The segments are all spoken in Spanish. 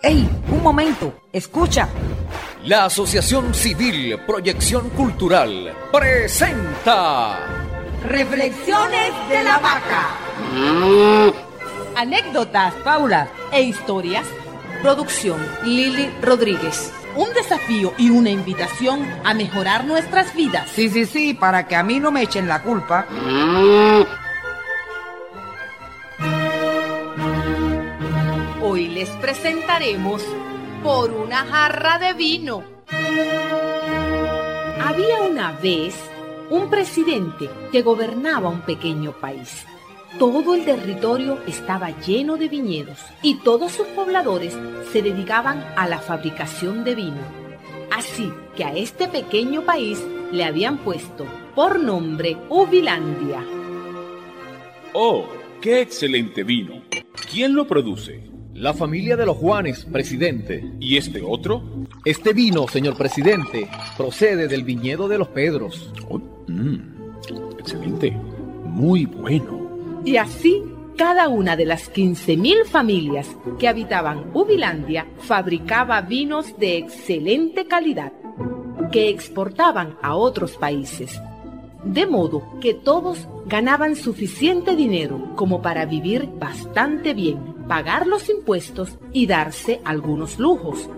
¡Ey! ¡Un momento! ¡Escucha! La Asociación Civil Proyección Cultural presenta Reflexiones de la Vaca. Anécdotas, fábulas e historias. Producción Lili Rodríguez. Un desafío y una invitación a mejorar nuestras vidas. Sí, para que a mí no me echen la culpa. Hoy les presentaremos Por una jarra de vino. Había una vez un presidente que gobernaba un pequeño país. Todo el territorio estaba lleno de viñedos y todos sus pobladores se dedicaban a la fabricación de vino. Así que a este pequeño país le habían puesto por nombre Ubilandia. ¡Oh, qué excelente vino! ¿Quién lo produce? La familia de los Juanes, presidente. ¿Y este otro? Este vino, señor presidente, procede del viñedo de los Pedros. Oh, excelente, muy bueno. Y así, cada una de las 15.000 familias que habitaban Ubilandia fabricaba vinos de excelente calidad, que exportaban a otros países. De modo que todos ganaban suficiente dinero como para vivir bastante bien, pagar los impuestos y darse algunos lujos.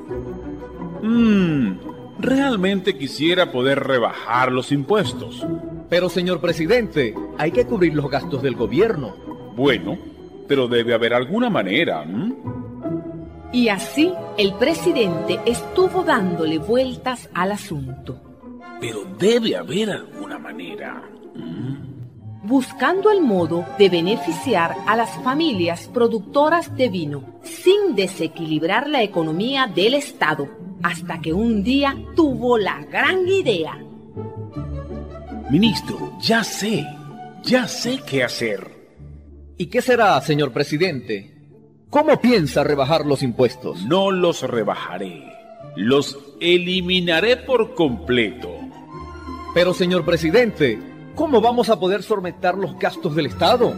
Realmente quisiera poder rebajar los impuestos. Pero, señor presidente, hay que cubrir los gastos del gobierno. Bueno, pero debe haber alguna manera. Y así el presidente estuvo dándole vueltas al asunto. Pero debe haber alguna manera. Buscando el modo de beneficiar a las familias productoras de vino sin desequilibrar la economía del Estado, hasta que un día tuvo la gran idea. Ministro, ya sé qué hacer. ¿Y qué será, señor presidente? ¿Cómo piensa rebajar los impuestos? No los rebajaré, los eliminaré por completo. Pero, señor presidente, ¿cómo vamos a poder solventar los gastos del Estado?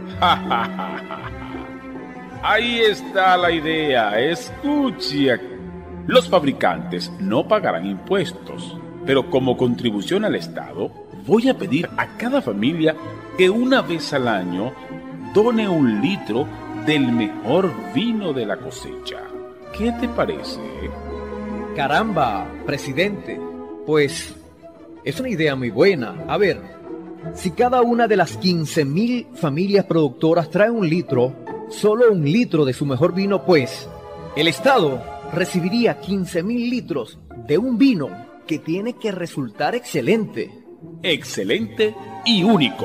Ahí está la idea, escuche. Los fabricantes no pagarán impuestos, pero como contribución al Estado, voy a pedir a cada familia que una vez al año done 1 litro del mejor vino de la cosecha. ¿Qué te parece? Caramba, presidente, pues es una idea muy buena. A ver, si cada una de las 15.000 familias productoras trae 1 litro, solo 1 litro de su mejor vino, pues el Estado recibiría 15.000 litros de un vino que tiene que resultar excelente. Excelente y único.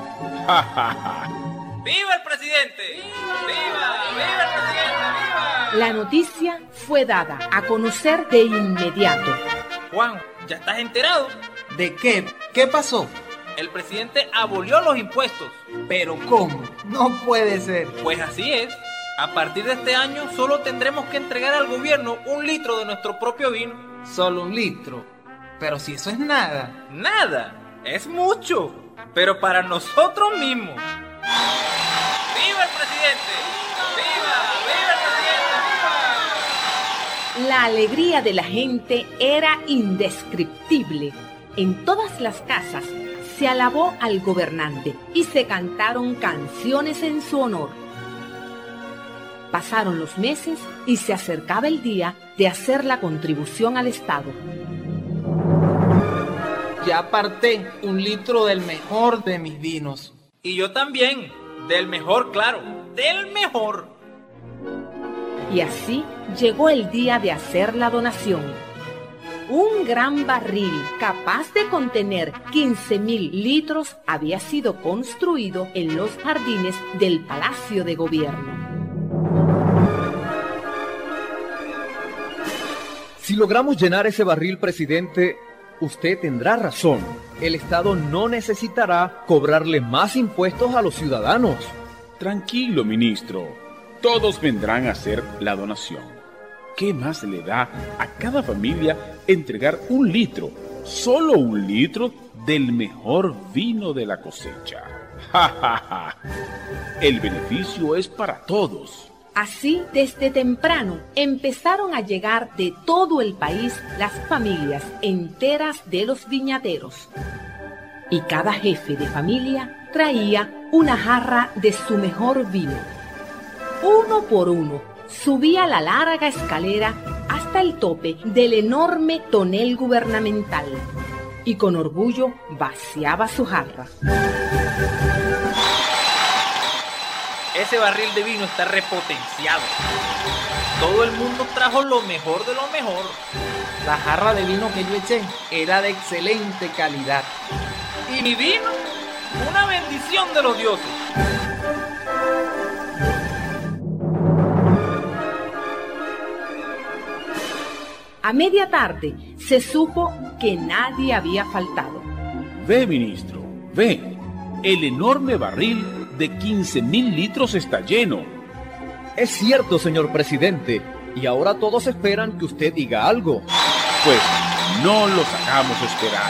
¡Viva el presidente! ¡Viva el presidente! ¡Viva! La noticia fue dada a conocer de inmediato. Juan, ¿ya estás enterado? ¿De qué? ¿Qué pasó? El presidente abolió los impuestos. ¿Pero cómo? No puede ser. Pues así es. A partir de este año solo tendremos que entregar al gobierno 1 litro de nuestro propio vino. Solo 1 litro. Pero si eso es nada. Nada. Es mucho. Pero para nosotros mismos. ¡Viva el presidente! ¡Viva el presidente! ¡Viva! La alegría de la gente era indescriptible. En todas las casas se alabó al gobernante y se cantaron canciones en su honor. Pasaron los meses y se acercaba el día de hacer la contribución al Estado. Ya aparté 1 litro del mejor de mis vinos. Y yo también, del mejor, claro, del mejor. Y así llegó el día de hacer la donación. Un gran barril capaz de contener 15.000 litros había sido construido en los jardines del Palacio de Gobierno. Si logramos llenar ese barril, presidente, usted tendrá razón. El Estado no necesitará cobrarle más impuestos a los ciudadanos. Tranquilo, ministro. Todos vendrán a hacer la donación. ¿Qué más le da a cada familia entregar 1 litro, solo 1 litro del mejor vino de la cosecha? ¡Ja, ja, ja! El beneficio es para todos. Así, desde temprano, empezaron a llegar de todo el país las familias enteras de los viñateros. Y cada jefe de familia traía una jarra de su mejor vino. Uno por uno, subía la larga escalera hasta el tope del enorme tonel gubernamental y con orgullo vaciaba su jarra. Ese barril de vino está repotenciado. Todo el mundo trajo lo mejor de lo mejor. La jarra de vino que yo eché era de excelente calidad. Y mi vino, una bendición de los dioses. A media tarde se supo que nadie había faltado. Ve, ministro, ve. El enorme barril de 15.000 litros está lleno. Es cierto, señor presidente, y ahora todos esperan que usted diga algo. Pues no los hagamos esperar.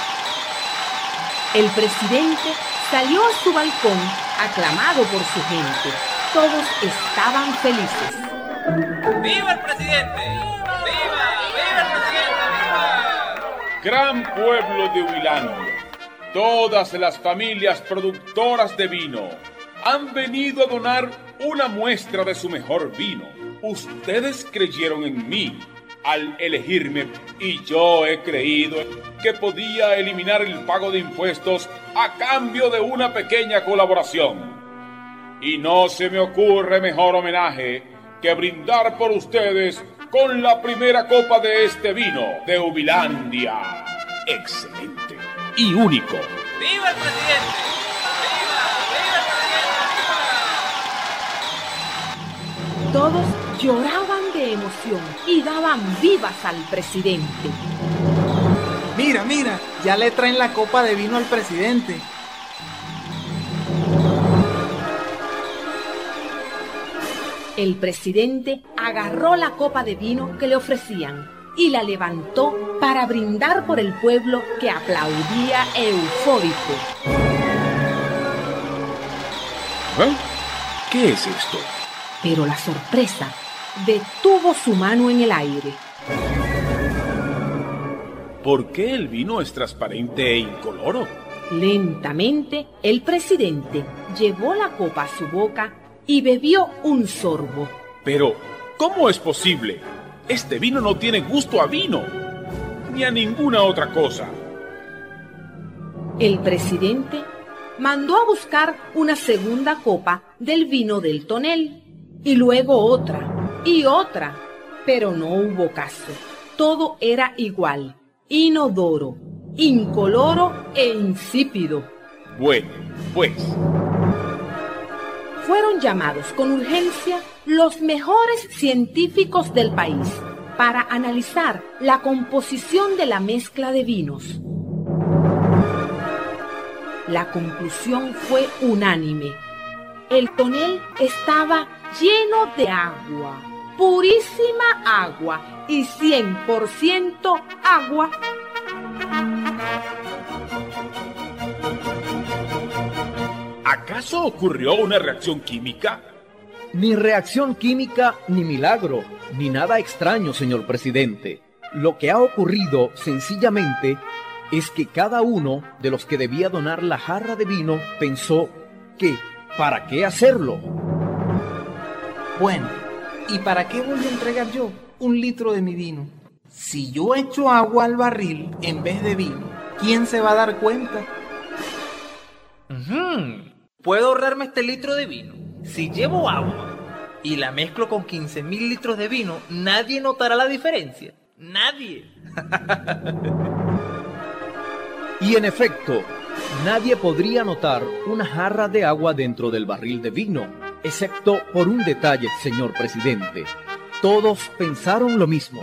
El presidente salió a su balcón aclamado por su gente. Todos estaban felices. ¡Viva el presidente! ¡Viva! ¡Viva el presidente! ¡Viva! Gran pueblo de Ubilandia, todas las familias productoras de vino han venido a donar una muestra de su mejor vino. Ustedes creyeron en mí al elegirme y yo he creído que podía eliminar el pago de impuestos a cambio de una pequeña colaboración. Y no se me ocurre mejor homenaje que brindar por ustedes con la primera copa de este vino de Ubilandia. Excelente y único. ¡Viva el presidente! ¡Viva! ¡Viva el presidente! ¡Viva! Todos lloraban de emoción y daban vivas al presidente. Mira, mira, ya le traen la copa de vino al presidente. El presidente agarró la copa de vino que le ofrecían y la levantó para brindar por el pueblo que aplaudía eufórico. ¿Eh? ¿Qué es esto? Pero la sorpresa detuvo su mano en el aire. ¿Por qué el vino es transparente e incoloro? Lentamente, el presidente llevó la copa a su boca y bebió un sorbo. Pero, ¿cómo es posible? Este vino no tiene gusto a vino, ni a ninguna otra cosa. El presidente mandó a buscar una segunda copa del vino del tonel, y luego otra, y otra, pero no hubo caso. Todo era igual, inodoro, incoloro e insípido. Bueno, pues... Fueron llamados con urgencia los mejores científicos del país para analizar la composición de la mezcla de vinos. La conclusión fue unánime. El tonel estaba lleno de agua, purísima agua y 100% agua. ¿Acaso ocurrió una reacción química? Ni reacción química, ni milagro, ni nada extraño, señor presidente. Lo que ha ocurrido, sencillamente, es que cada uno de los que debía donar la jarra de vino pensó que, ¿para qué hacerlo? Bueno, ¿y para qué voy a entregar yo 1 litro de mi vino? Si yo echo agua al barril en vez de vino, ¿quién se va a dar cuenta? Puedo ahorrarme este litro de vino. Si llevo agua y la mezclo con 15.000 litros de vino, nadie notará la diferencia. Nadie. Y en efecto, nadie podría notar una jarra de agua dentro del barril de vino, excepto por un detalle, señor presidente. Todos pensaron lo mismo.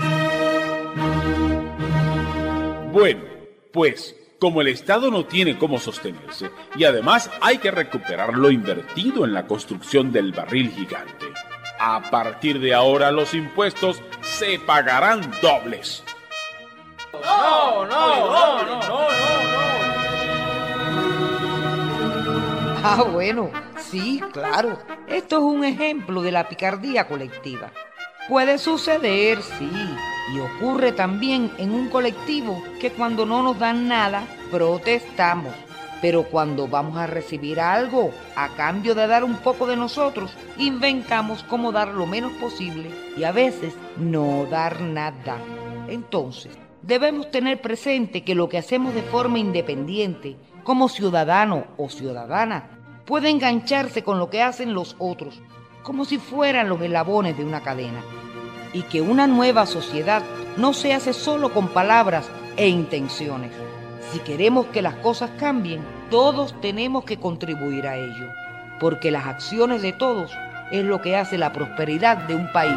Bueno, pues, como el Estado no tiene cómo sostenerse, y además hay que recuperar lo invertido en la construcción del barril gigante, a partir de ahora los impuestos se pagarán dobles. No. Ah, bueno, Sí, claro. Esto es un ejemplo de la picardía colectiva. Puede suceder, sí, y ocurre también en un colectivo que cuando no nos dan nada, protestamos. Pero cuando vamos a recibir algo, a cambio de dar un poco de nosotros, inventamos cómo dar lo menos posible y a veces no dar nada. Entonces, debemos tener presente que lo que hacemos de forma independiente, como ciudadano o ciudadana, puede engancharse con lo que hacen los otros, como si fueran los eslabones de una cadena. Y que una nueva sociedad no se hace solo con palabras e intenciones. Si queremos que las cosas cambien, todos tenemos que contribuir a ello, porque las acciones de todos es lo que hace la prosperidad de un país.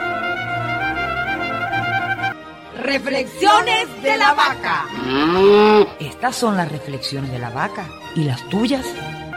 Reflexiones de la vaca. Estas son las reflexiones de la vaca. ¿Y las tuyas?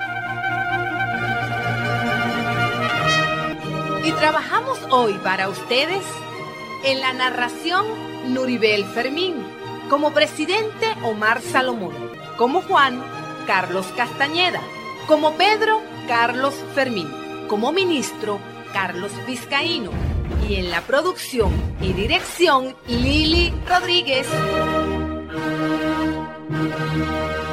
Y trabajamos hoy para ustedes en la narración Nuribel Fermín, como presidente Omar Salomón, como Juan Carlos Castañeda, como Pedro Carlos Fermín, como ministro Carlos Vizcaíno, y en la producción y dirección Lili Rodríguez.